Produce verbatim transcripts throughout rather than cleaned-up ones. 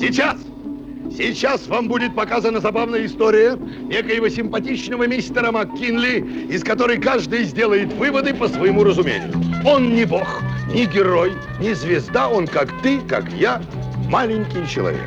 Сейчас! Сейчас вам будет показана забавная история некоего симпатичного мистера МакКинли, из которой каждый сделает выводы по своему разумению. Он не бог, не герой, не звезда, он как ты, как я, маленький человек.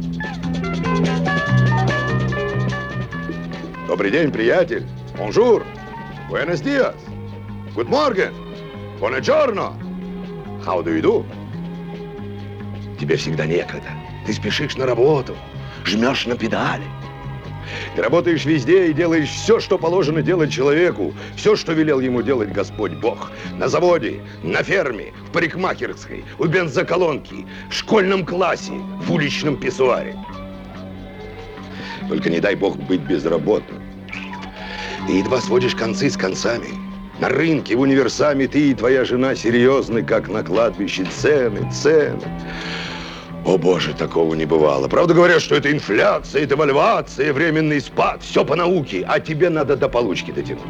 Добрый день, приятель. Бонжур. Buenos días. Good morning. Buongiorno. How do you do? Тебе всегда некогда. Ты спешишь на работу, жмешь на педали. Ты работаешь везде и делаешь все, что положено делать человеку, все, что велел ему делать Господь Бог. На заводе, на ферме, в парикмахерской, у бензоколонки, в школьном классе, в уличном писсуаре. Только не дай Бог быть безработным. Ты едва сводишь концы с концами. На рынке, в универсаме ты и твоя жена серьезны, как на кладбище. Цены, цены. О, Боже, такого не бывало. Правда говорят, что это инфляция, девальвация, временный спад. Все по науке, а тебе надо до получки дотянуть.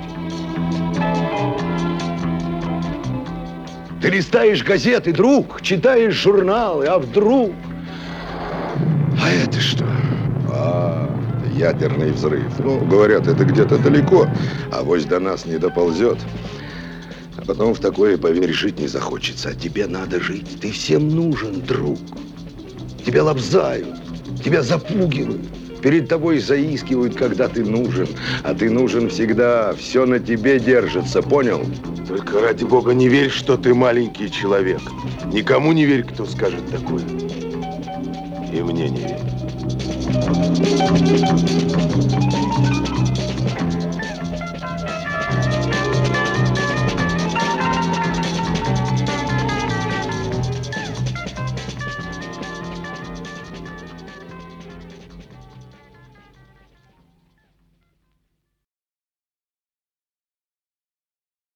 Ты листаешь газеты, друг, читаешь журналы, а вдруг... А это что? А, ядерный взрыв. Ну, говорят, это где-то далеко, а авось до нас не доползет. А потом в такое, поверь, жить не захочется. А тебе надо жить. Ты всем нужен, друг. Тебя лобзают, тебя запугивают, перед тобой заискивают, когда ты нужен. А ты нужен всегда, все на тебе держится, понял? Только ради Бога не верь, что ты маленький человек. Никому не верь, кто скажет такое. И мне не верь.